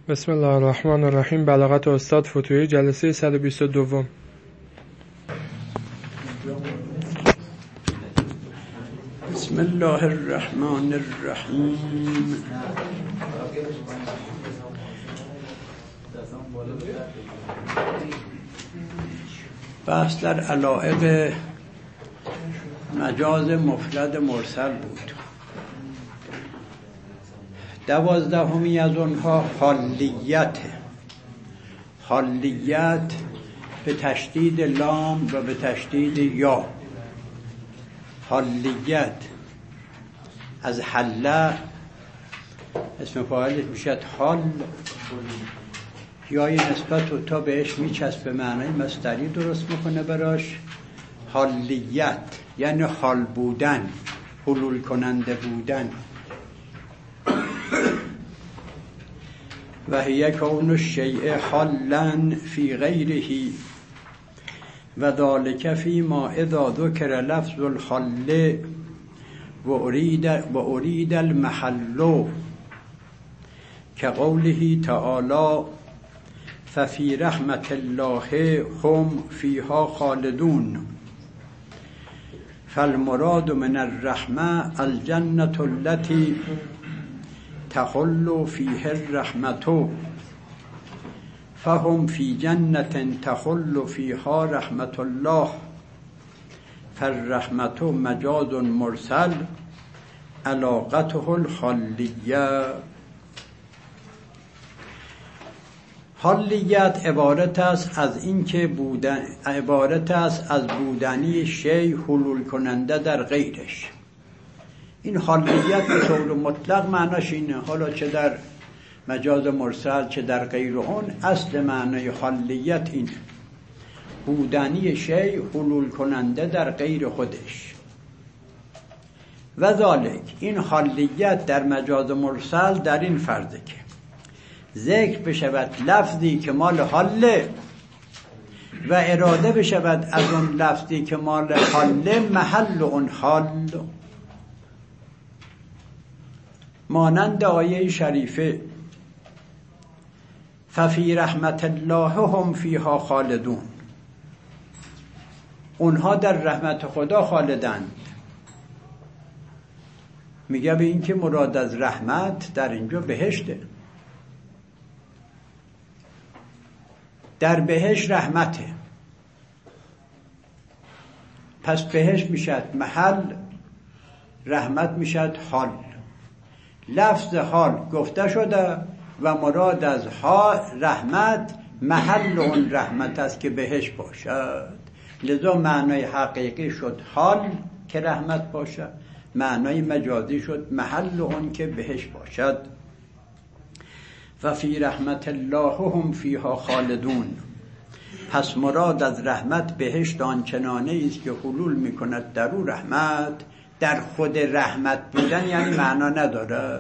بسم الله الرحمن الرحیم. بلاغت استاد فتوحی، جلسه 122. بسم الله الرحمن الرحیم. بحث در علایق مجاز مفرد مرسل بود. 12 از اونها حالیت به تشدید لام و به تشدید یا. حالیت از حله اسم فاعلش میشد حال، یا نسبت و تا بهش میچسبه معنی مصدری درست میکنه براش. حالیت یعنی حال بودن، حلول کننده بودن. و هی کون الشیء حالا فی غیره و ذلک فی ما اذا ذکر لفظ الحل و ارید المحل كقوله تعالی ففی رحمت الله هم فیها خالدون. فالمراد من الرحمه الجنة التي تحل فیه الرحمة فهم فی جنة تحل فیها رحمت الله. فالرحمة مجاز مرسل علاقته الحالیه. حالیت عبارت است از بودنی شی حلول کننده در غیرش. این حالیت به طور مطلق معناش اینه، حالا چه در مجاز مرسل چه در غیر اون، اصل معنای حالیت اینه: بودنی شی حلول کننده در غیر خودش. و ذالک، این حالیت در مجاز مرسل در این فرضه که ذکر بشود لفظی که مال حاله و اراده بشود از اون لفظی که مال حاله محل اون حال، مانند آیه شریفه ففی رحمت الله هم فیها خالدون. اونها در رحمت خدا خالدند. میگه به این که مراد از رحمت در اینجا بهشته. در بهشت رحمته، پس بهشت میشد محل، رحمت میشد حال. لفظ حال گفته شده و مراد از رحمت محل اون رحمت است که بهش باشد. لذا معنای حقیقی شد حال که رحمت باشد، معنای مجازی شد محل اون که بهش باشد. و فی رحمت الله هم فیها خالدون. پس مراد از رحمت بهشت آنچنانه است که حلول میکند در او رحمت. در خود رحمت بودن یعنی معنا نداره.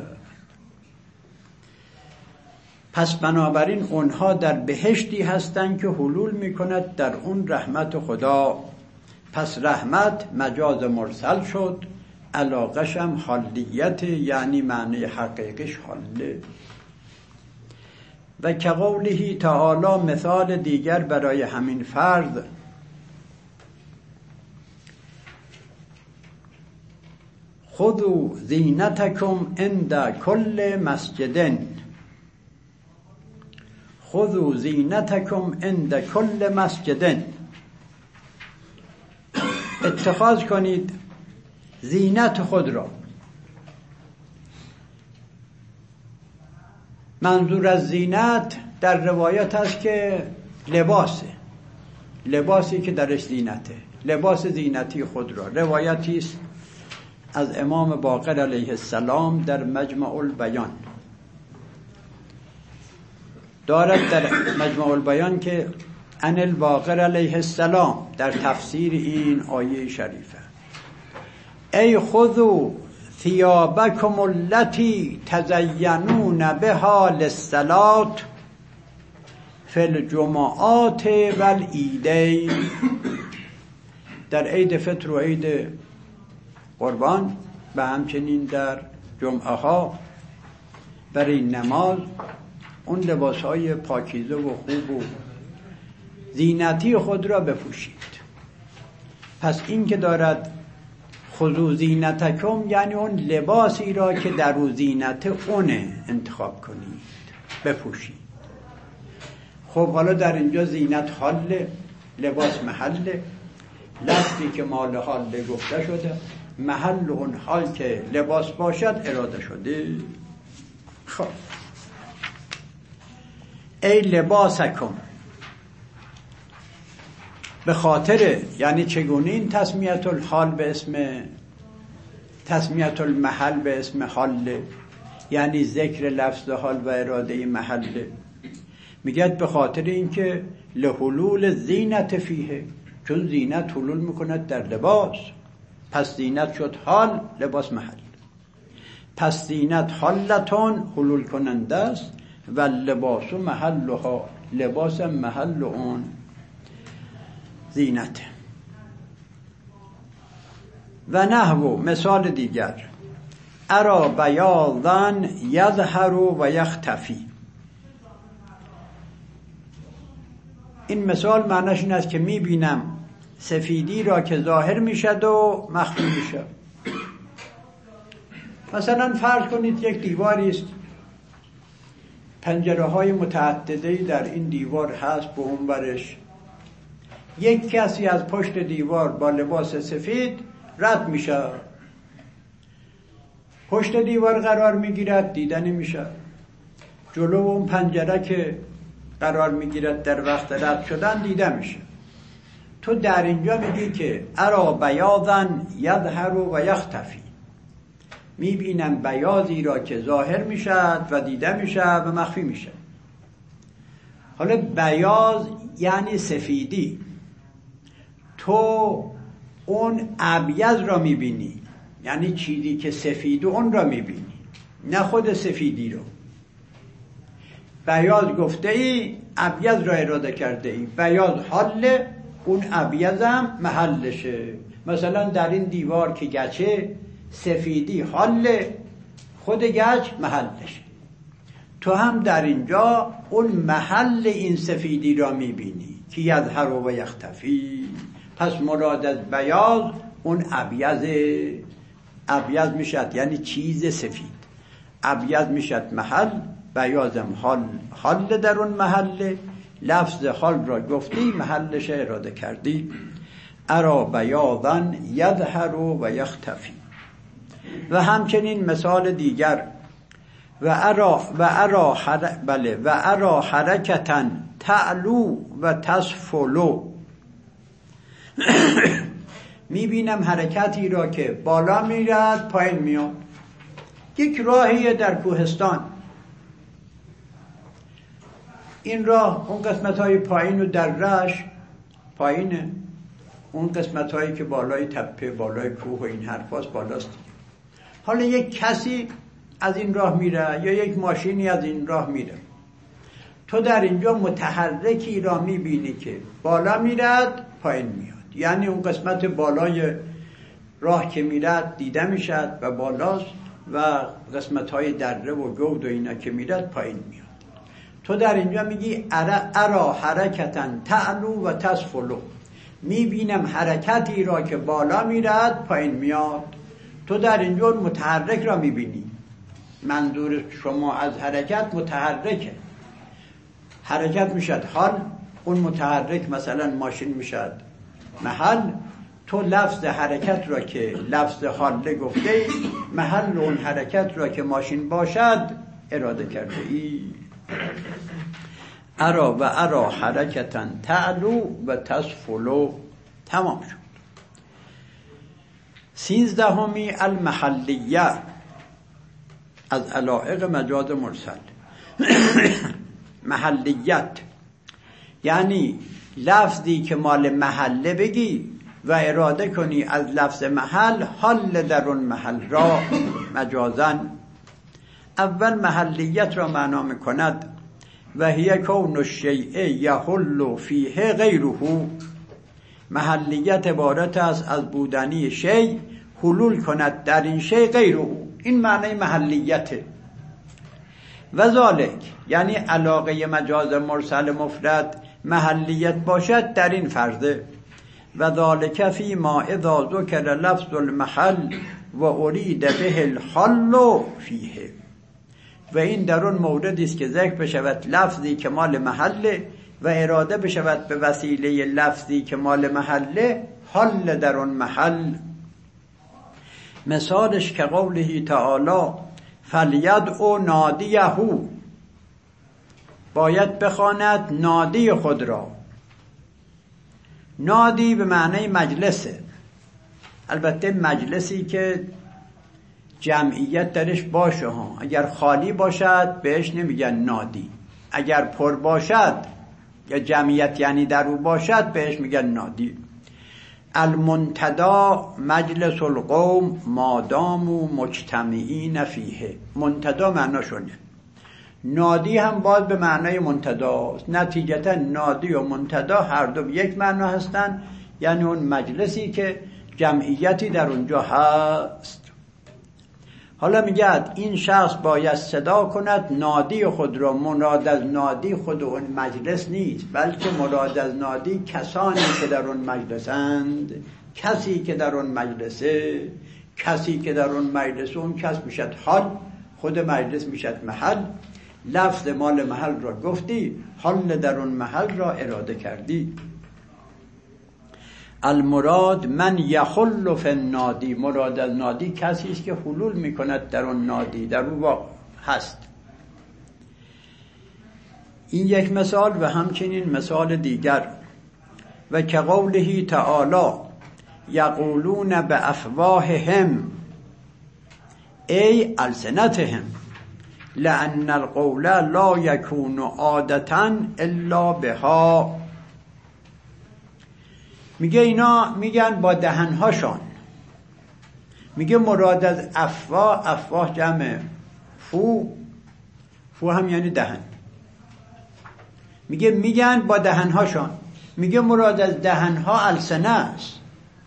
پس بنابراین اونها در بهشتی هستند که حلول میکند در اون رحمت خدا. پس رحمت مجاز مرسل شد، علاقش هم حالیت، یعنی معنی حقیقیش حاله. و که قوله تعالی، مثال دیگر برای همین فرض: خذوا زینتکم عند کل مسجد. خذوا زینتکم عند کل مسجد. اتخاذ کنید زینت خود را. منظور از زینت در روایت است که لباسی که درش زینته، لباس زینتی خود را. روایتی است از امام باقر علیه السلام در مجمع البیان. دارد در مجمع البیان که ان الباقر علیه السلام در تفسیر این آیه شریفه: ای خذوا ثیابکم التي تزینون بها للصلاة فی الجمعات والعیدین. در عید فطر و عید قربان و همچنین در جمعه ها برای نماز اون لباسهای پاکیزه و خوب و زینتی خود را بپوشید. پس این که دارد خذوا زینتکم یعنی اون لباسی را که در او زینت اونه انتخاب کنید، بپوشید. خب حالا در اینجا زینت حاله، لباس محله، لفظی که مال حاله گفته شده، محل اون حال که لباس باشد اراده شده. خب ای لباسکم، به خاطر یعنی چگونه این تسمیت الحال به اسم تسمیت المحل به اسم حال، یعنی ذکر لفظ حال و اراده محل، میگه به خاطر اینکه لحلول زینت فیه، چون زینت حلول میکند در لباس، پس زینت شد حال، لباس محل. پس زینت حالتون حلول کننده است و لباس محلها، لباس محل اون زینت. و نحو مثال دیگر، ارا بیاضا یظهر و یختفی. این مثال معنیش این است که میبینم سفیدی را که ظاهر میشد و مخفی میشد. مثلا فرض کنید یک دیواری است، پنجره های متعددی در این دیوار هست، به اون برش یک کسی از پشت دیوار با لباس سفید رد میشه، پشت دیوار قرار میگیرد، دیدنی میشه. جلو اون پنجره که قرار میگیرد در وقت رد شدن دیده میشه. تو در اینجا میگی که ارا بیاضا یظهر و یختفی، میبینم بیاضی را که ظاهر میشد و دیده میشه و مخفی میشه. حالا بیاض یعنی سفیدی، تو اون ابیض را میبینی، یعنی چیزی که سفید اون را میبینی، نه خود سفیدی رو. بیاض گفته ای، ابیض را اراده کرده ای. بیاض حاله، اون ابیض هم محلشه. مثلا در این دیوار که گچه، سفیدی حاله، خود گچ محلشه. تو هم در اینجا اون محل این سفیدی را میبینی که یظهر و یختفی. پس مراد از بیاض اون ابیض میشد، یعنی چیز سفید. ابیض میشد محل، بیاضم حال در اون محل. لفظ حال را گفتی، محلش اراده کردی. ارا بیاضا یظهر و یختفی. و همچنین مثال دیگر، و ارا حرکتا تعلو و تسفلو. میبینم حرکتی را که بالا میرد پایین میاد. یک راهی در کوهستان، این راه اون قسمت های پایین و درش پایینه، اون قسمت هایی که بالای تپه، بالای کوه و این حرفاست بالاست. حالا یک کسی از این راه میره یا یک ماشینی از این راه میره، تو در اینجا متحرکی را میبینی که بالا میرد پایین میاد، یعنی اون قسمت بالای راه که میرد دیده میشد و بالاست، و قسمت های دره و گود و اینا که میرد پایین میاد. تو در اینجا میگی ارا حرکتا تعلو و تسفلو، میبینم حرکتی را که بالا میرد پایین میاد. تو در اینجا متحرک را میبینی. منظور شما از حرکت متحرکه. حرکت میشد حال، اون متحرک مثلا ماشین میشد محل. تو لفظ حرکت را که لفظ حاله گفته، محل اون حرکت را که ماشین باشد اراده کرده ای. ارا حرکتا تعلو و تسفلو. تمام شد. 13 المحلیه از علایق مجاز مرسل. محلیت یعنی لفظی که مال محله بگی و اراده کنی از لفظ محل حال در اون محل را مجازن. اول محلیت را معنا میکند و هی کون الشیء یحل فیه غیره. محلیت عبارت است از بودنی شیء حلول کند در این شیء غیره. این معنی محلیته. و ذالک یعنی علاقه مجاز مرسل مفرد محلیت باشد در این فرضه و ذالک فی ما اذا ذکر لفظ المحل و ارید به الحل فیه، و این در اون موردی است که ذکر بشود لفظی که مال محله و اراده بشود به وسیله لفظی که مال محله حل در اون محل. مثالش که قوله تعالی فلیدعو نادیه، باید بخواند نادی خود را. نادی به معنی مجلسه، البته مجلسی که جمعیت درش باشه ها. اگر خالی باشد بهش نمیگن نادی، اگر پر باشد یا جمعیت یعنی در او باشد بهش میگن نادی. المنتدا مجلس القوم مادامو مجتمعین فیه، منتدا معناشونه. نادی هم باز به معنای منتداست، نتیجتا نادی و منتدا هر دو یک معنا هستن، یعنی اون مجلسی که جمعیتی در اونجا هست. حالا میگه این شخص باید صدا کند نادی خود را. مراد از نادی خود اون مجلس نیست، بلکه مراد از نادی کسانی که در اون مجلسند. کسی که در اون مجلسه، کسی که در اون مجلس، اون کس میشد حال، خود مجلس میشد محل. لفظ مال محل را گفتی، حال در اون محل را اراده کردی. المراد من یحل فی النادی، مراد از نادی کسی است که حلول میکند در اون نادی، در اون هست. این یک مثال و همچنین مثال دیگر. و که قوله تعالی یقولون بافواههم ای السنتهم لأن القول لا یکون عادة الا بها. میگه اینا میگن با دهنهاشان. میگه مراد از افواه، افواه جمع فو، فو هم یعنی دهن. میگن با دهنهاشان. میگه مراد از دهنها السنه است.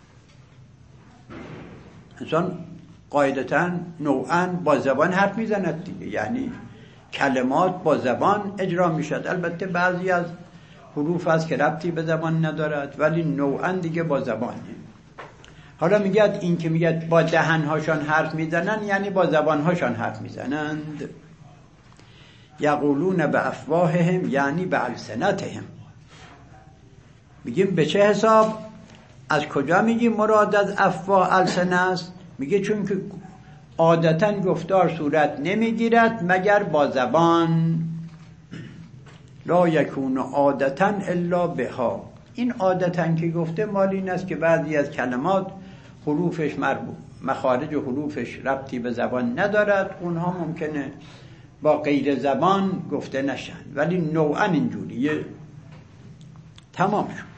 انسان قاعدتاً نوعاً با زبان حرف میزند دیگه، یعنی کلمات با زبان اجرا میشد. البته بعضی از حروف هست که ربطی به زبان ندارد، ولی نوعاً دیگه با زبانه. حالا میگه این که میگه با دهنهاشان حرف میزنن، یعنی با زبانهاشان حرف میزنند. یقولون بافواههم یعنی بالسنتهم. میگیم به چه حساب؟ از کجا میگیم مراد از افواه السنه است؟ میگه چون که عادتاً گفتار صورت نمیگیرد مگر با زبان. لا یکون عادتاً الا بها. این عادتاً که گفته مال این است که بعضی از کلمات حروفش مخارج حروفش ربطی به زبان ندارد، اونها ممکنه با غیر زبان گفته نشن، ولی نوعاً اینجوریه. تمام شد.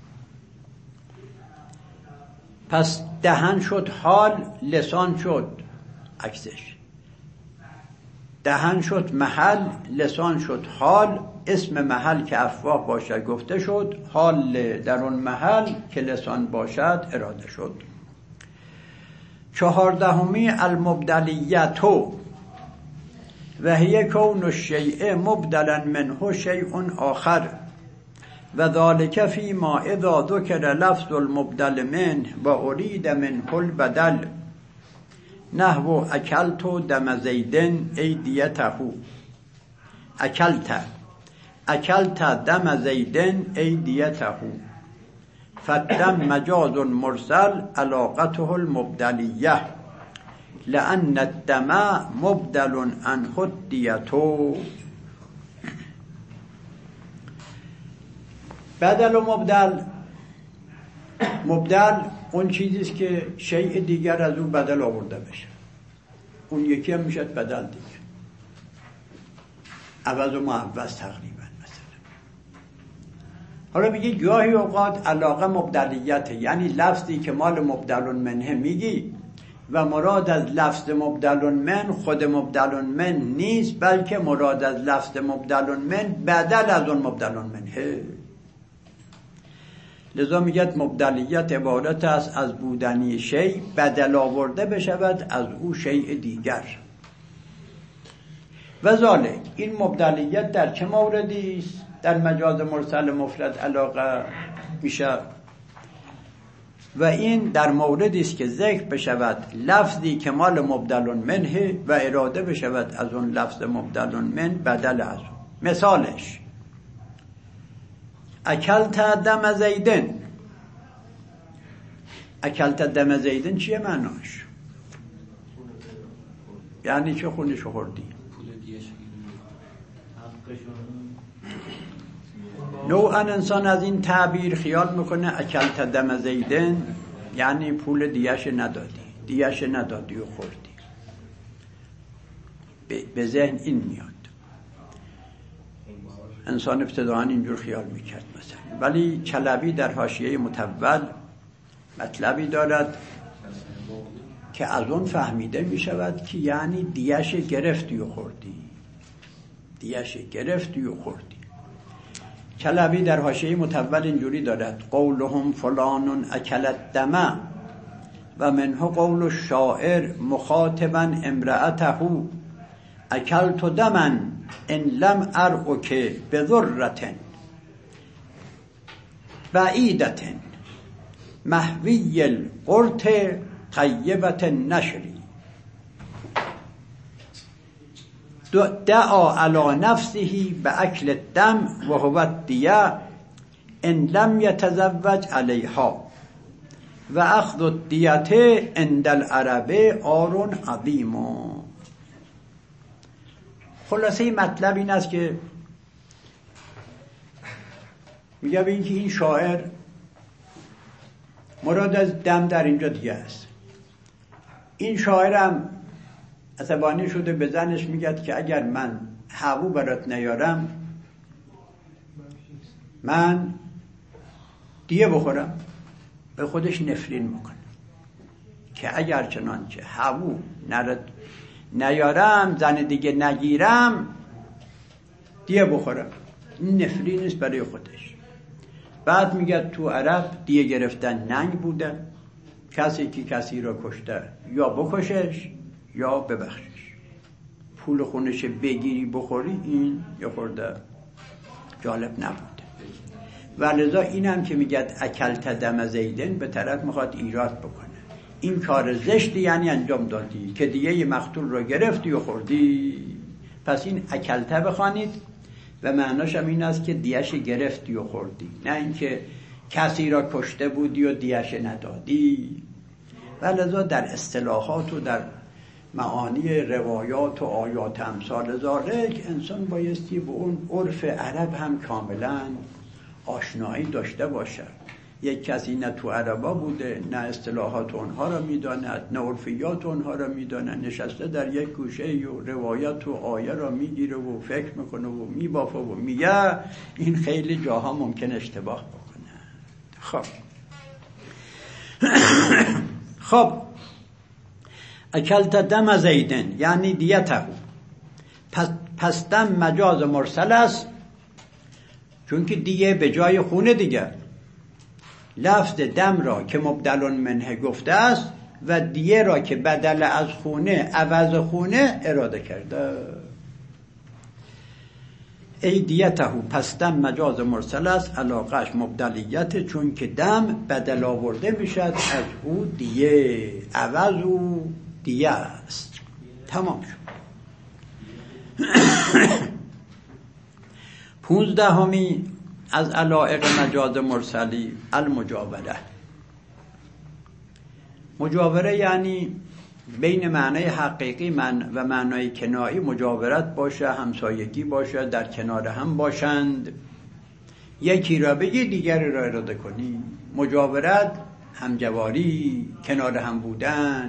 پس دهن شد حال، لسان شد عکسش. دهن شد محل، لسان شد حال. اسم محل که افواه باشد گفته شد، حال در اون محل که لسان باشد اراده شد. 14 المبدلیتو و هی کون الشیء مبدلا منه شیء آخر و ذالک فی ما اذا ذکر لفظ المبدل منه و ارید منه البدل نحو اکلت دم زیدن ای دیته. اکلت دم زیدن ای دیته. فالدم مجاز مرسل علاقته المبدلیه لأن الدم مبدل عنه الدیته. بدل و مبدل اون چیزیست که شیء دیگر از اون بدل آورده بشه. اون یکی هم میشد بدل دیگه، عوض و معوض تقریبا. مثلا حالا میگی گاهی اوقات علاقه مبدلیته، یعنی لفظی که مال مبدل منه میگی و مراد از لفظ مبدل من خود مبدل من نیست، بلکه مراد از لفظ مبدل من بدل از اون مبدل منه. لذا میگه مبدلیت عبارت است از بودنی شیء بدل آورده بشود از او شیء دیگر. و ذالک، این مبدلیت در چه موردی است؟ در مجاز مرسل مفرد علاقه میشه و این در موردی است که ذکر بشود لفظی که مال مبدل منه و اراده بشود از اون لفظ مبدل من بدل از اون. مثالش اکلت دم زیدن. اکلت دم زیدن چیه معناش؟ یعنی چه خونش خوردی؟ نوعا انسان از این تعبیر خیال میکنه اکلت دم زیدن یعنی پول دیش ندادی و خوردی. به ذهن این میاد. انسان ابتداعا اینجور خیال میکرد مثلا، ولی چلبی در حاشیه متول مطلبی دارد که از اون فهمیده میشود که یعنی دیش گرفتی و خوردی. چلبی در حاشیه متول اینجوری دارد قولهم فلان اکلت دم و منه قول الشاعر مخاطبا امرأته اکلت دمن ان لم ارعک بذرة بعیدة محوی القرط طیبة النشر دعا علی نفسه باکل الدم و هو الدیه ان لم یتزوج علیها و اخذ الدیه عند العرب عار عظیم. خلاصه مطلب این است که میگه به اینکه این شاعر مراد از دم در اینجا دیگه است. این شاعرم عصبانی شده به زنش میگه که اگر من هوو برات نیارم من دیه بخورم. به خودش نفرین میکنه که اگر چنانچه هوو نیارم زن دیگه نگیرم دیه بخورم. این نفرین است برای خودش. بعد میگه تو عرب دیه گرفتن ننگ بوده، کسی که کسی را کشته یا بکشش یا ببخشش. پول خونش بگیری بخوری این یا خورده جالب نبوده. و لذا اینم که میگه اکلت دم زیدن به طرف میخواد ایراد بکنه. این کار زشتی یعنی انجام دادی که دیگه مقتول رو گرفتی و خوردی. پس این اکلته بخوانید و معناش هم این است که دیش گرفتی و خوردی، نه اینکه کسی را کشته بودی و دیش ندادی. و لذا در اصطلاحات و در معانی روایات و آیات امثال ذالک انسان بایستی به اون عرف عرب هم کاملا آشنایی داشته باشد. یک کسی نه تو عربا بوده، نه اصطلاحات اونها را میداند، نه عرفیات اونها را میداند، نشسته در یک گوشه و روایت و آیه را میگیره و فکر میکنه و میبافه و میگه. این خیلی جاها ممکن اشتباه بکنه. خب اکلت دم زیدن یعنی دیته. پس دم مجاز مرسل است چون که دیگه به جای خونه دیگه لفظ دم را که مبدل منه گفته است و دیه را که بدل از خونه عوض خونه اراده کرده. ای دیته پس دم مجاز مرسل است، علاقش مبدلیت چون که دم بدل آورده میشد از او دیه، عوض او دیه است. تمام شد. 15 از علایق مجاز مرسلی المجاوره. مجاوره یعنی بین معنی حقیقی و معنی کنایی مجاورت باشه، همسایگی باشه، در کنار هم باشند. یکی را بگی دیگری را اراده کنی. مجاورت همجواری، کنار هم بودن.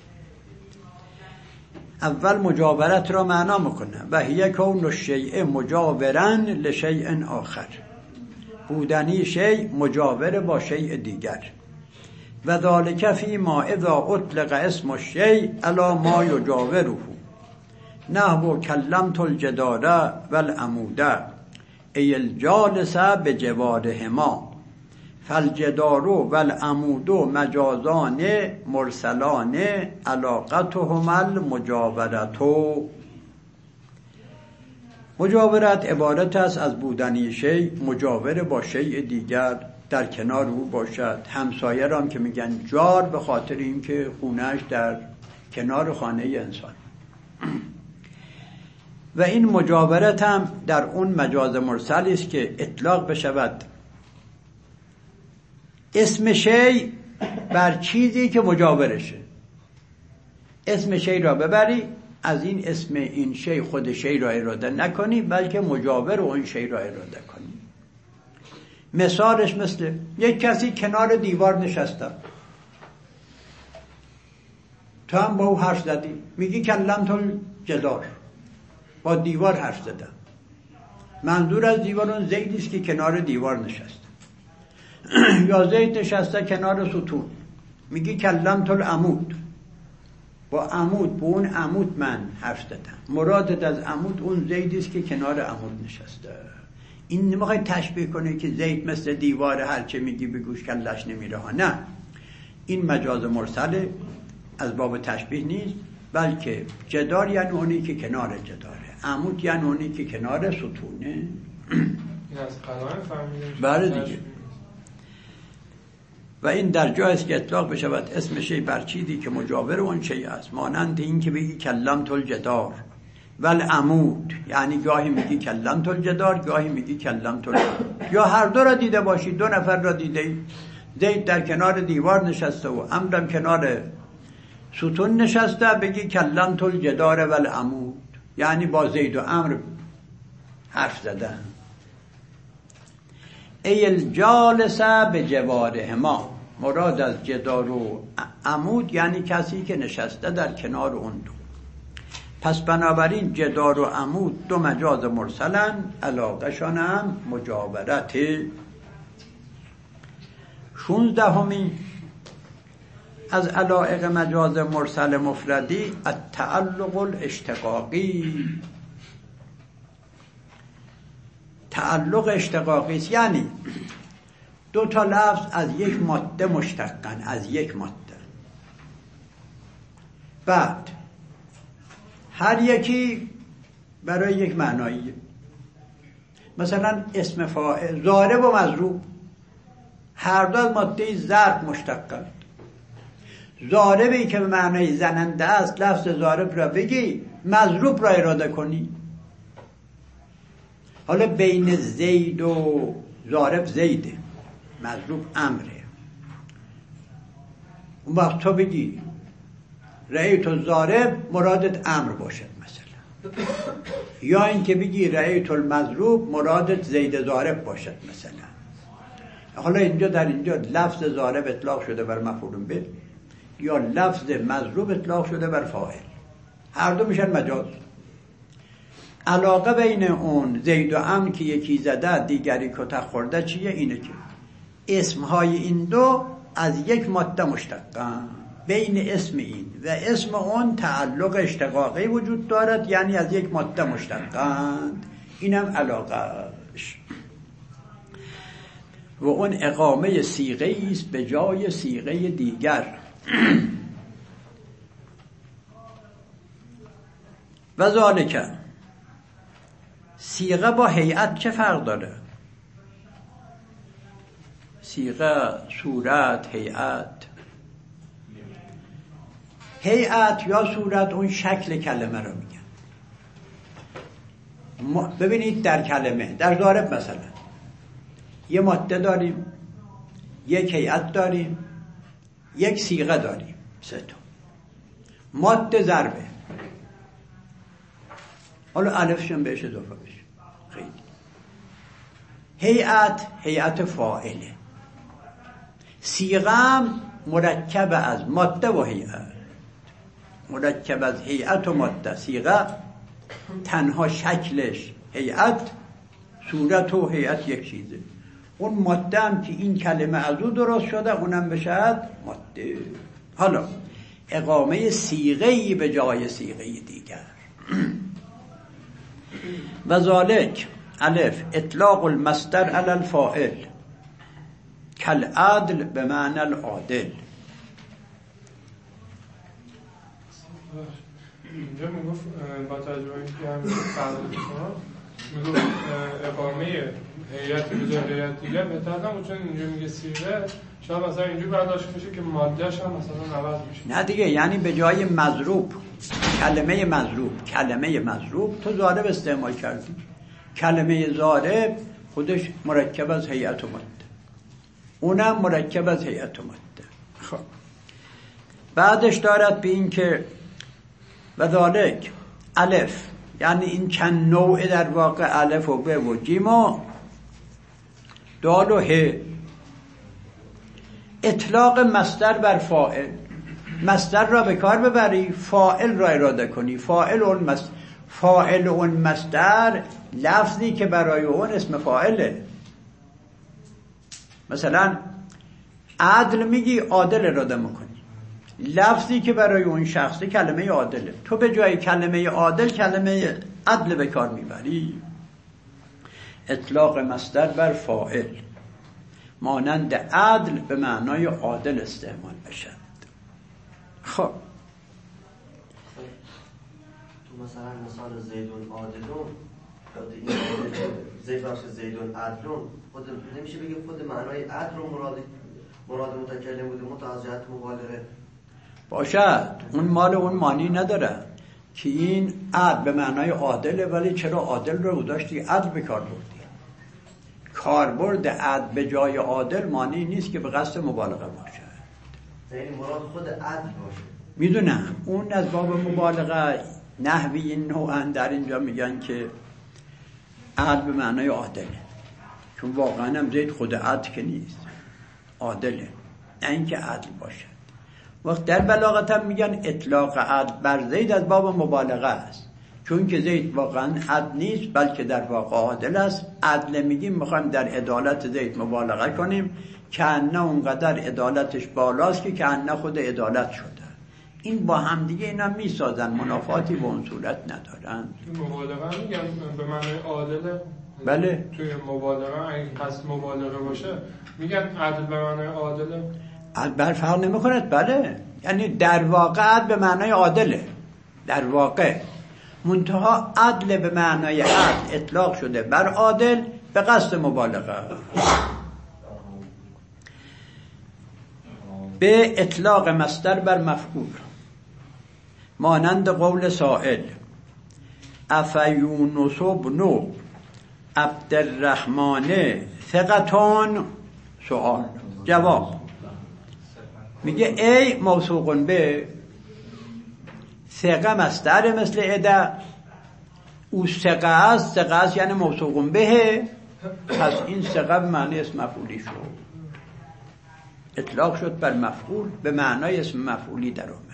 اول مجاورت را معنا میکنه و هی کون الشیء مجاورن لشیء آخر، بودنی شیء مجاور با شیء دیگر. و ذالک فی ما اذا اطلق اسم الشیء علی ما یجاوره نحو کلمت الجدار والعمود ای الجالس بجوارهما فالجدار والعمود مجازان مرسلان علاقتهما المجاورتو. مجاورت عبارت است از بودنی شیء مجاور با شیء دیگر در کنار او باشد. همسایه را هم که میگن جار، به خاطر اینکه خونه‌اش در کنار خانه انسان. و این مجاورت هم در اون مجاز مرسلی است که اطلاق بشود اسم شیء بر چیزی که مجاورشه. اسم شیء را ببری، از این اسم این شیء خود شیء را اراده نکنی، بلکه مجاور اون شیء را اراده کنی. مثالش مثل یک کسی کنار دیوار نشسته، تو هم با او حرف زدی، میگی کلمت الجدار، با دیوار حرف زدم. منظور از دیوار اون زیدی است که کنار دیوار نشسته. یا زید نشسته کنار ستون، میگی کلمت العمود، با عمود، با اون عمود من حرف زدم. مرادت از عمود اون زیدی است که کنار عمود نشسته. این نمیخوای تشبیه کنه که زید مثل دیوار، هرچه میگی به گوش کلش نمیره ها. نه، این مجاز مرسل از باب تشبیه نیست، بلکه جدار یعنی اونی که کنار جداره، عمود یعنی اونی که کنار ستونه. این از قرآن فهمیدیم. بله دیگه. و این در جای است که اطلاق بشود اسم شیء بر چیزی که مجاور اون شیء است، مانند این که بگی کلمت الجدار والعمود، یعنی گاهی میگی کلمت الجدار، گاهی میگی کلمت العمود، یا هر دو را دیده باشی، دو نفر را دیده، زید در کنار دیوار نشسته و عمرم کنار ستون نشسته، بگی کلمت الجدار والعمود، یعنی با زید و عمرو حرف زدن. ای الجالس بجوارهما، مراد از جدار و عمود یعنی کسی که نشسته در کنار اون دو. پس بنابراین جدار و عمود دو مجاز مرسلن، علاقه‌شان هم مجاورت. 16 از علایق مجاز مرسل مفردی التعلق الاشتقاقی. تعلق اشتقاقی است، یعنی دو تا لفظ از یک ماده مشتقن، از یک ماده، بعد هر یکی برای یک معنایی. مثلا اسم فاعل، ضارب و مضروب، هر دو از ماده ضرب مشتقن. ضاربی که به معنای زننده است، لفظ ضارب را بگی، مضروب را اراده کنی. حالا بین زید و ضارب زیده، مضروب امره، اون وقت تو بگی رأیت الضارب، مرادت امر باشد مثلا، یا اینکه بگی رأیت المضروب، مرادت زید ضارب باشد مثلا. حالا اینجا در اینجا لفظ ضارب اطلاق شده بر مفعول به، یا لفظ مضروب اطلاق شده بر فاعل، هر دو میشن مجاز. علاقه بین اون زید و عمرو که یکی زده دیگری کتک خورده چیه؟ اینه که اسمهای این دو از یک ماده مشتقن، بین اسم این و اسم اون تعلق اشتقاقی وجود دارد، یعنی از یک ماده مشتقند. اینم علاقهش. و اون اقامه صیغه است به جای صیغه دیگر. و ذالک، صیغه با هیئت چه فرق داره؟ صیغه، صورت، هیئت یا صورت اون شکل کلمه رو میگن. ببینید در کلمه، در ضارب مثلا یه ماده داریم، یک هیئت داریم، یک صیغه داریم، سه تا. ماده ضربه، حالا الفشون بهش اضافه بشه، خیلی. هیئت فاعله. صیغه هم مرکب از ماده و هیئت، مرکب از هیئت و ماده. صیغه تنها شکلش هیئت، صورت و هیئت یک چیزه. اون ماده هم که این کلمه از او درست شده، اونم بشد ماده. حالا اقامه صیغه‌ای به جای صیغه دیگر. و ذالک الف اطلاق المصدر علی الفاعل کالعدل به معنی العادل. اینجا میگفت با تجربه که هم فرق شما میگه اقامه هیئت بجای هیئت دیگه بهتر نبود، چون اینجا میگه سیغه، شاید مثلا اینجوری برداشت بشه که ماده‌اش هم مثلا عوض میشه. نه دیگه، یعنی به جای مضروب، کلمه مضروب تو ضارب استعمال کردی. کلمه ضارب خودش مرکب از هیئت و ماده، اونم مرکب از هیئت و ماده. خب بعدش دارد به این که وذالک الف، یعنی این چند نوع در واقع الف و ب و جیم و دال و ه، اطلاق مصدر بر فاعل، مصدر را به کار ببری، فاعل را اراده کنی. فاعل اون مصدر لفظی که برای اون اسم فاعله. مثلا عدل میگی، عادل اراده میکنی، لفظی که برای اون شخصی کلمه عادله. تو به جای کلمه عادل کلمه عدل به کار میبری. اطلاق مصدر بر فاعل مانند عدل به معنای عادل استعمال بشد. خب تو مثلا مثال زیدون عادلون، زیدون عدلون، خود نمیشه بگیم خود معنای عدل رو مراد متکلم بوده متعجت مبالغه باشد. اون مال اون معنی نداره که این عدل به معنای عادله، ولی چرا عادل رو داشتی عدل به کار بردی؟ کاربرد عدل به جای عادل معنی نیست که به قصد مبالغه باشه. یعنی مراد خود عدل باشه. میدونم اون از باب مبالغه نحوی این نوعا در اینجا میگن که عدل به معنای عادله، چون واقعا هم زید خود عدل که نیست، عادله، نه اینکه عدل باشه. وقت در بلاغت هم میگن اطلاق عدل بر زید از باب مبالغه است، چون که زید واقعا عدل نیست بلکه در واقع عادل است. عدل میگیم میخوایم در عدالت زید مبالغه کنیم که انه اونقدر عدالتش بالاست که انه خود عدالت شده. این با هم دیگه اینا میسازن، منافاتی به اون صورت ندارن. توی مبالغه میگن به معنای عادله. بله توی مبالغه اگه قصد مبالغه باشه میگن عدل به معنای عادله. عدل فرق نمیکنه. بله، یعنی در واقع عدل به معنای عادله، در واقع منتها عدل به معنای عدل اطلاق شده بر عادل به قصد مبالغه. به اطلاق مصدر بر مفعول مانند قول سائل افیونس بن عبدالرحمن ثقتان، سؤال جواب میگه ای موثوق به، ثقه مصدر مثل ادا، او ثقه است یعنی موثوق به، پس این ثقه به معنی اسم مفعولی شد، اطلاق شد بر مفعول، به معنای اسم مفعولی در آمد.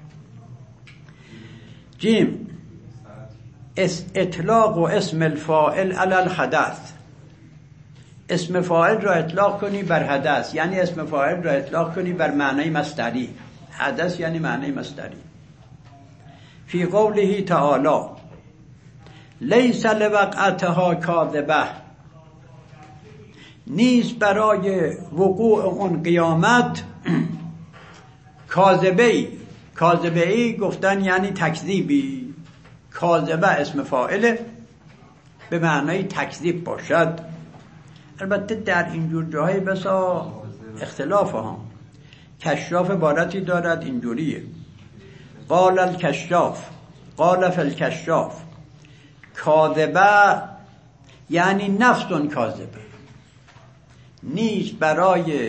جیم اطلاق و اسم الفاعل علی الحدث، اسم فاعل را اطلاق کنی بر حدث، یعنی اسم فاعل را اطلاق کنی بر معنای مصدری. حدث یعنی معنای مصدری. فی قوله تعالی لیس لوقعتها کاذبه، نیست برای وقوع اون قیامت کاذبه‌ای گفتن یعنی تکذیبی. کاذبه اسم فاعل به معنای تکذیب باشد. البته در اینجور جاهای بسا اختلاف ها. کشاف عبارتی دارد اینجوریه قال الکشاف، قال فی الکشاف کاذبه یعنی نفس کاذبه، نیست برای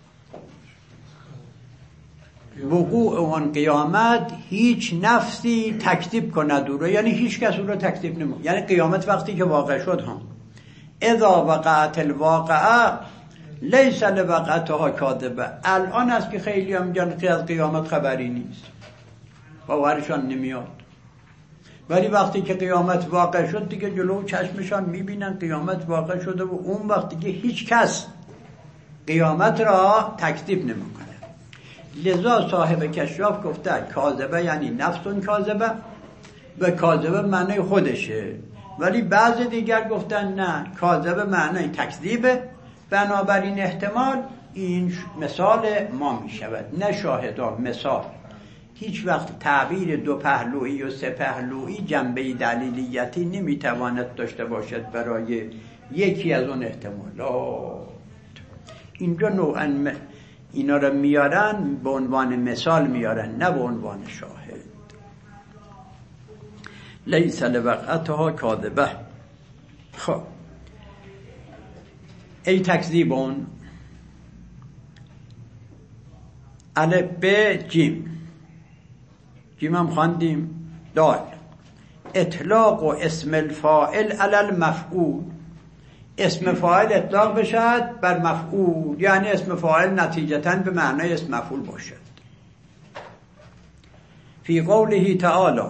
وقوع اون قیامت هیچ نفسی تکذیب کند او رو، یعنی هیچ کس او رو تکذیب نمید. یعنی قیامت وقتی که واقع شد هم اذا وقعت الواقعه لیس لوقعتها کاذبه. الان است که خیلی هم میگن که از قیامت خبری نیست، باورشان نمیاد، ولی وقتی که قیامت واقع شد دیگه جلو چشمشان میبینن قیامت واقع شده و اون وقتی که هیچ کس قیامت را تکذیب نمیکنه. لذا صاحب کشاف گفته کاذبه یعنی نفس کاذبه و کاذبه معنی خودشه، ولی بعض دیگر گفتن نه، کاذبه معنی تکذیبه، بنابراین احتمال این مثال ما می شود، نه شاهدان، مثال هیچ وقت تعبیر دو پهلویی و سه پهلویی جنبه دلیلیتی نمیتواند داشته باشد برای یکی از اون احتمالات. اینجا نوعا اینا را میارن به عنوان مثال میارن، نه به عنوان شاهد. لیس لوقعتها کاذبه. خب ای تکذیبون، الف ب جیم، جیم هم خواندیم، دال. اطلاق و اسم الفاعل علی المفعول، اسم فاعل اطلاق بشد بر مفعول، یعنی اسم فاعل نتیجتاً به معنای اسم مفعول باشد. فی قوله تعالی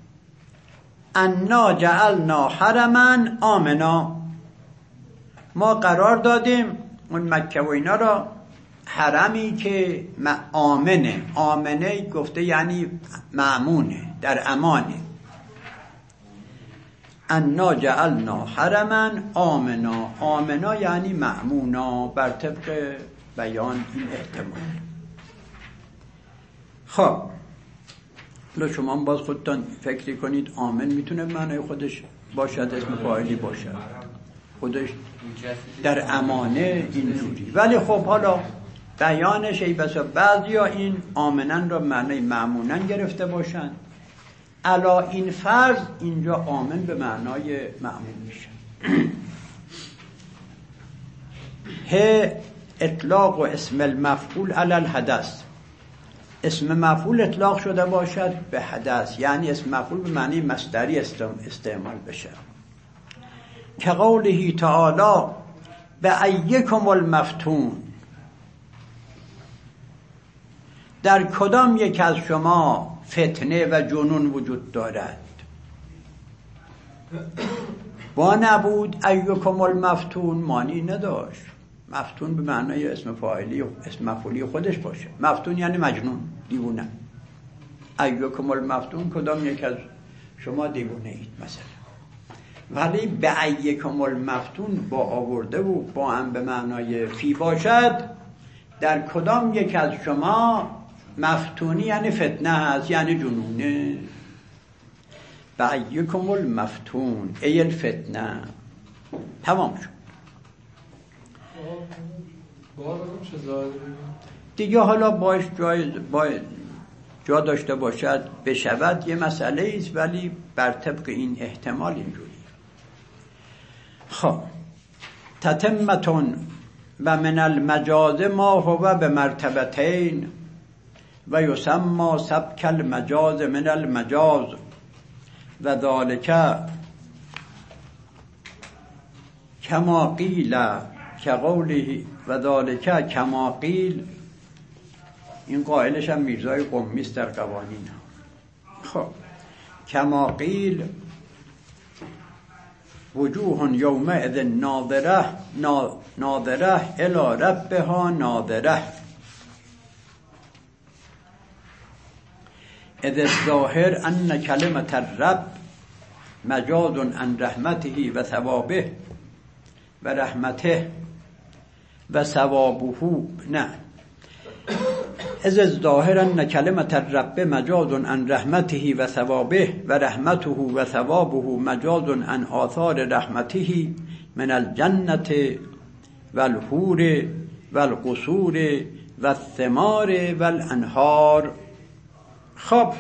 انا جعلنا حرما آمنا، ما قرار دادیم اون مکه و اینا را حرمی که آمنه، آمنه گفته یعنی مأمونه، در امانه. انا جعلنا حرما آمنا، آمنا یعنی مأمونا، بر طبق بیان این احتمال. خب لو شما باز خودتان فکری کنید، آمن میتونه معنی خودش باشد، اسم فاعلی باشد، خودش در امانه اینجوری. ولی خب حالا بیانش ای بسا بعضیا این آمنن را معنی مأمونن گرفته باشند، علا این فرض اینجا آمن به معنای مأمون میشه. ه اطلاق و اسم المفعول علی الحدث، اسم مفعول اطلاق شده باشد به حدث، یعنی اسم مفعول به معنی مصدری استعمال بشه. که قوله تعالی به ایکم المفتون، در کدام یک از شما فتنه و جنون وجود دارد. با نبود ایکم المفتون معنی نداشت، مفتون به معنای اسم فاعلی و اسم مفعولی خودش باشه. مفتون یعنی مجنون، دیوونه. ایکم المفتون کدام یک از شما دیوونه اید مثلا. ولی به ایکم المفتون با آورده و با هم به معنای فی باشد، در کدام یک از شما مفتونی یعنی فتنه هست، یعنی جنونه. به ایکم المفتون ای الفتنه، تمام شد دیگه. حالا باش جا داشته باشد بشود یه مسئله ایست، ولی بر طبق این احتمال اینجوری. خب تتمتون و من المجاز ما هو به مرتبتین و یسمى سبک المجاز من المجاز و ذالک کما قیل که قوله و ذالک کما قیل. این قائلش هم میرزای قمی است در قوانین. خب کما قیل وجوه یومئذ ناظره ناظره الی ربها ناظره، اذ الظاهر ان کلمة الرب مجاز عن رحمته و ثوابه و رحمته و ثوابه. نه، اذ الظاهر ان کلمة الرب مجاز عن رحمته و ثوابه و رحمته و ثوابه مجاز عن آثار رحمته من الجنة والحور والقصور والثمار والانهار. خب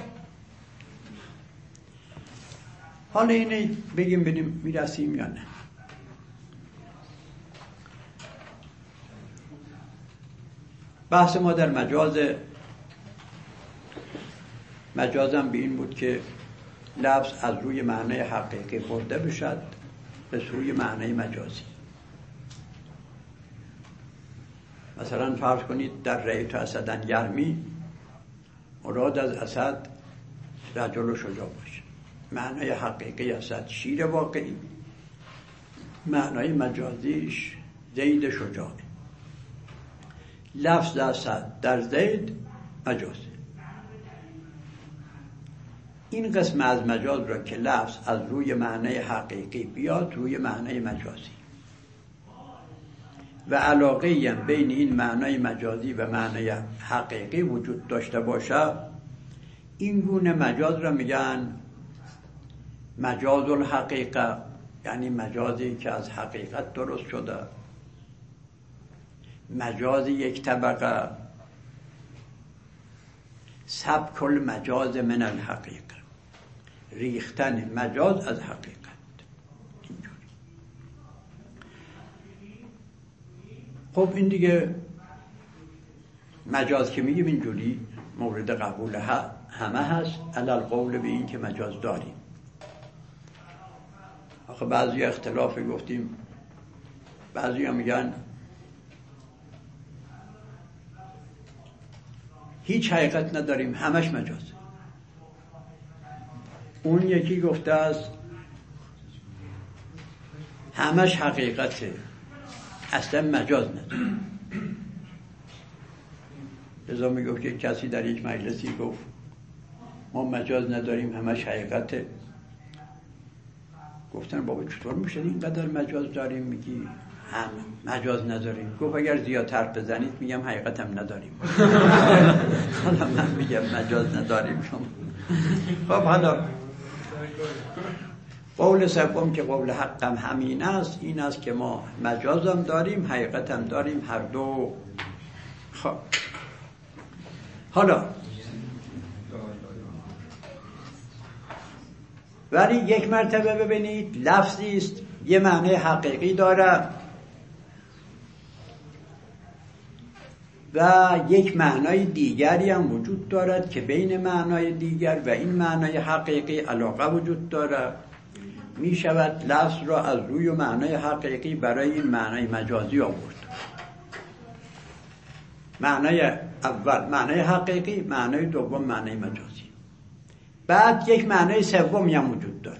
حالا اینه بگیم میرسیم یا نه. بحث ما در مجازم به این بود که لفظ از روی معنی حقیقی برده بشد به سوی معنی مجازی. مثلا فرض کنید در رأیت اسدن یرمی، مراد از اسد رجل شجاع باشه، معنای حقیقی اسد شیر واقعی، معنای مجازیش زید شجاع. لفظ اسد در زید مجاز. این قسم از مجاز را که لفظ از روی معنی حقیقی بیاد روی معنی مجازی و علاقه‌ای هم بین این معنی مجازی و معنی حقیقی وجود داشته باشه، این گونه مجاز را میگن مجاز الحقیقه، یعنی مجازی که از حقیقت درست شده. مجاز یک طبقه، سبک المجاز من الحقیقه، ریختن مجاز از حقیقت. اینجوری. خب این دیگه مجاز که میگیم اینجوری مورد قبول همه هست، علل قول به این که مجاز داریم. آخه بعضی اختلاف گفتیم، بعضی هم میگن هیچ حقیقت نداریم، همش مجاز. اون یکی گفته است همش حقیقته، اصلا مجاز نداریم. لذا میگفت که کسی در یک مجلسی گفت ما مجاز نداریم، همش حقیقته. گفتن بابا چطور میشه اینقدر مجاز داریم میگی هم مجاز نداریم؟ گفت اگر زیاد حرف بزنید میگم حقیقت هم نداریم. حالا من میگم مجاز نداریم شما. خب حالا قول سوم که قول حقم همین است، این است که ما مجاز هم داریم حقیقت هم داریم، هر دو. خب حالا ولی یک مرتبه ببینید لفظی است یه معنی حقیقی داره و یک معنای دیگری هم وجود دارد که بین معنای دیگر و این معنای حقیقی علاقه وجود داره. می شود لفظ را از روی معنای حقیقی برای این معنای مجازی آورد. معنای اول معنای حقیقی، معنای دوم معنای مجازی. بعد یک معنای سومی هم وجود داره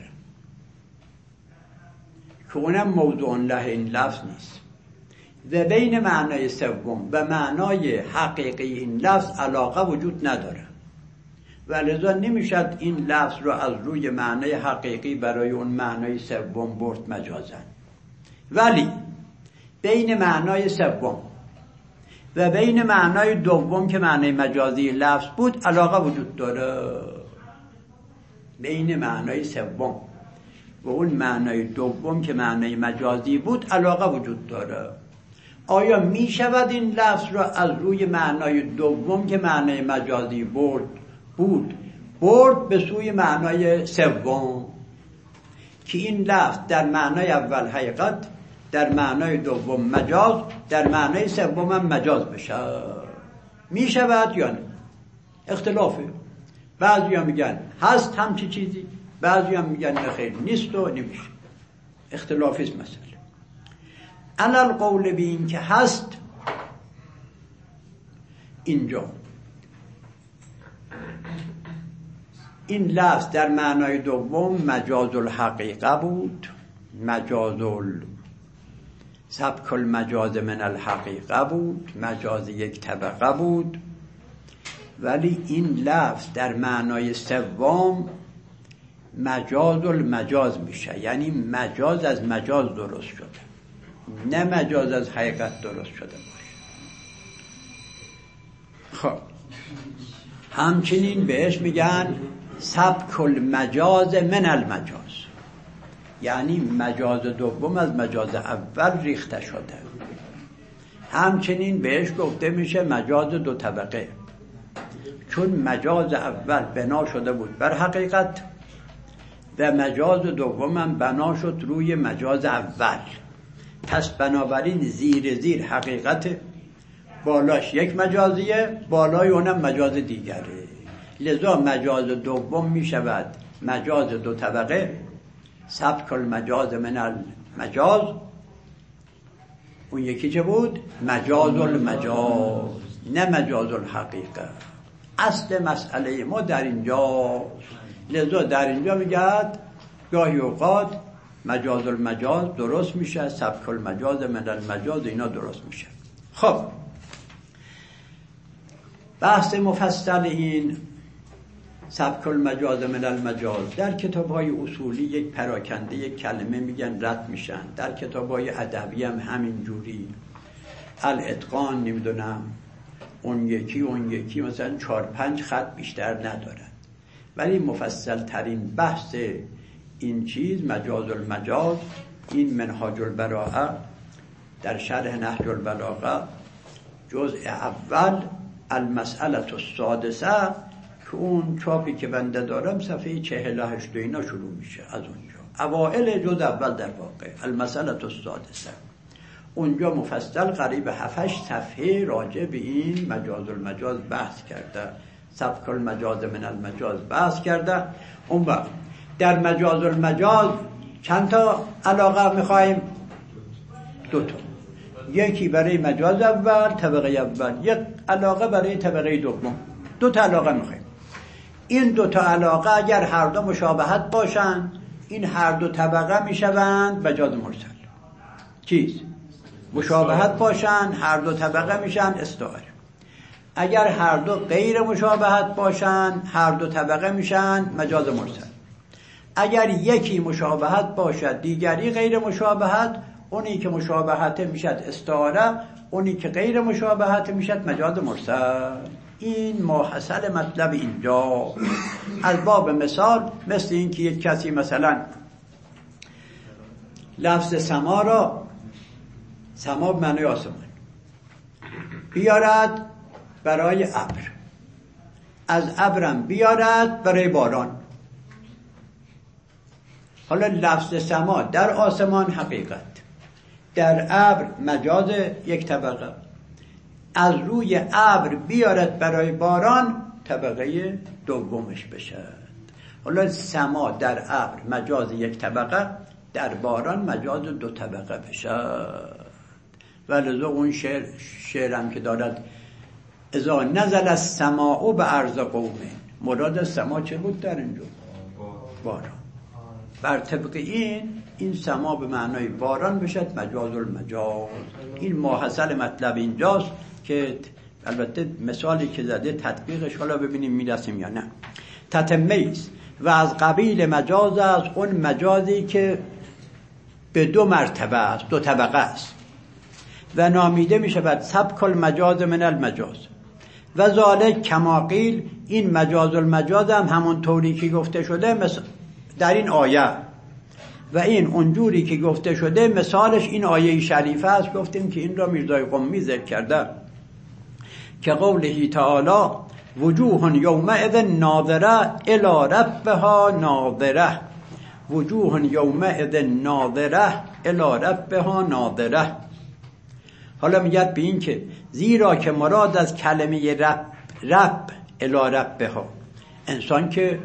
که اونم موضوع له این لفظ نیست و بین معنای سوم و معنای حقیقی این لفظ علاقه وجود نداره و لذا نمیشد این لفظ رو از روی معنای حقیقی برای اون معنای سوم برد مجازن. ولی بین معنای سوم و بین معنای دوم که معنای مجازی لفظ بود علاقه وجود داره. بین معنای سوم و اون معنای دوم که معنای مجازی بود علاقه وجود داره. آیا می شود این لفظ را از روی معنای دوم که معنای مجازی برد به سوی معنای سوم که این لفظ در معنای اول حقیقت، در معنای دوم مجاز، در معنای سوم هم مجاز بشه؟ می شود یا نه؟ اختلافه. بعضی هم میگن هست همچی چیزی، بعضی هم میگن خیر نیست و نمیشه. اختلافی است مسئله. علل قول به این که هست، اینجا این لفظ در معنای دوم مجاز الحقیقه بود، مجاز سبک المجاز من الحقیقه بود، مجاز یک طبقه بود. ولی این لفظ در معنای سوم مجاز المجاز میشه، یعنی مجاز از مجاز درست شده، نه مجاز از حقیقت درست شده باشه. خب همچنین بهش میگن سبک المجاز من المجاز، یعنی مجاز دوم از مجاز اول ریخته شده. همچنین بهش گفته میشه مجاز دو طبقه، چون مجاز اول بنا شده بود بر حقیقت و مجاز دوم هم بنا شد روی مجاز اول. پس بنابراین زیر حقیقت، بالاش یک مجازیه، بالای اونم مجاز دیگره. لذا مجاز دوم می شود مجاز دو طبقه، سبک المجاز من المجاز. اون یکی چه بود؟ مجاز المجاز، نه مجاز الحقیقه. اصل مسئله ما در اینجا. لذا در اینجا میگه گاهی اوقات مجاز المجاز درست میشه، سبک المجاز من المجاز اینا درست میشه. خب بحث مفصل این سبک المجاز من المجاز در کتاب‌های اصولی یک پراکنده یک کلمه میگن رد میشن، در کتاب‌های ادبی هم همین جوری. الاتقان نمیدونم اون یکی مثلا 4-5 خط بیشتر ندارد. ولی مفصل ترین بحث این چیز مجاز المجاز، این منهاج البراءه در شرح نهج البلاغه جزء اول المسئله السادسه که اون چاپی که بنده دارم صفحه 48 اینا شروع میشه. از اونجا اوائل جزء اول در واقع المسئله السادسه، اونجا مفصل قریب 7-8 صفحه راجع به این مجاز المجاز بحث کرده، سبک المجاز من المجاز بحث کرده. اون وقت در مجاز المجاز چند تا علاقه میخوایم؟ 2 تا. یکی برای مجاز اول طبقه اول، یک علاقه برای طبقه دوم. 2 تا علاقه میخوایم. این 2 تا علاقه اگر هر دو مشابهت باشن، این هر 2 طبقه میشوند مجاز مرسل. چیز مشابهت باشن هر 2 طبقه میشن استعاره. اگر هر 2 غیر مشابهت باشن هر 2 طبقه میشن مجاز مرسل. اگر یکی مشابهت باشد دیگری غیر مشابهت، اونی که مشابهت میشد استعاره، اونی که غیر مشابهت میشد مجاز مرسل. این ماحصل مطلب اینجا. از باب مثال مثل این که یک کسی مثلا لفظ سما را، سما به معنی آسمان، بیارد برای ابر، از ابرم بیارد برای باران. حالا لفظ سما در آسمان حقیقت، در ابر مجاز یک طبقه، از روی ابر بیارد برای باران طبقه دومش بشد. حالا سما در ابر مجاز یک طبقه، در باران مجاز 2 طبقه بشد. ولذا اون شعرم که دارد اذا نزل السماء به ارض قوم، مراد از سما چه بود در اینجا؟ باران. بر طبق این سما به معنای باران بشد مجاز المجاز. این ماحصل مطلب اینجاست که البته مثالی که زده تطبیقش حالا ببینیم میرسیم یا نه. تتمیز و از قبیل مجاز است اون مجازی که به 2 مرتبه است، 2 طبقه است و نامیده می شود سبک المجاز من المجاز و ذالک کما قیل. این مجاز المجاز هم همون طوری که گفته شده در این آیه و این اونجوری که گفته شده مثالش این آیه شریفه است. گفتیم که این را میرزای قمی ذکر کرده که قوله تعالی وجوه یومئذ ناظره الی ربها ناظره، وجوه یومئذ ناظره الی ربها ناظره. حالا میگه به این که زیرا که مراد از کلمه رب الی ربها، انسان که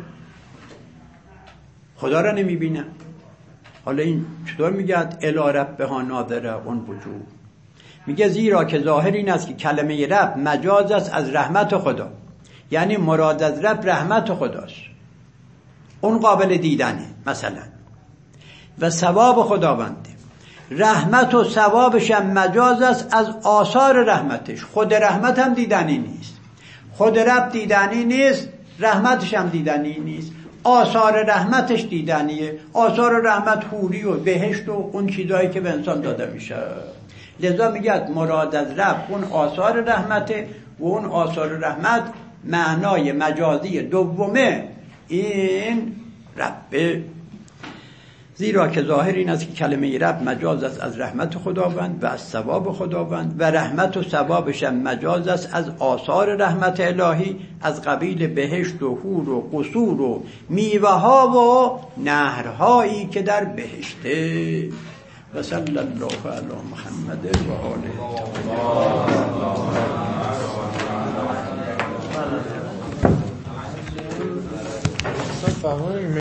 خدا را نمیبینه. حالا این چطور میگه الی ربها ناظره اون وجوه؟ میگه زیرا که ظاهر این است که کلمه رب مجاز است از رحمت خدا، یعنی مراد از رب رحمت خداست، اون قابل دیدنه مثلا، و ثواب خداونده. رحمت و ثوابش هم مجاز است از آثار رحمتش. خود رحمت هم دیدنی نیست، خود رب دیدنی نیست، رحمتش هم دیدنی نیست، آثار رحمتش دیدنیه. آثار رحمت حوری و بهشت و اون چیزایی که به انسان داده میشه. لذا میگه مراد از رب اون آثار رحمته و اون آثار رحمت معنای مجازی دومه این ربه. زیرا که ظاهر این است که کلمه رب مجاز است از رحمت خداوند و از ثواب خداوند و رحمت و ثوابش مجاز است از آثار رحمت الهی از قبیل بهشت و حور و قصور و میوه ها و نهرهایی که در بهشته. و صلی الله علی محمد و آله.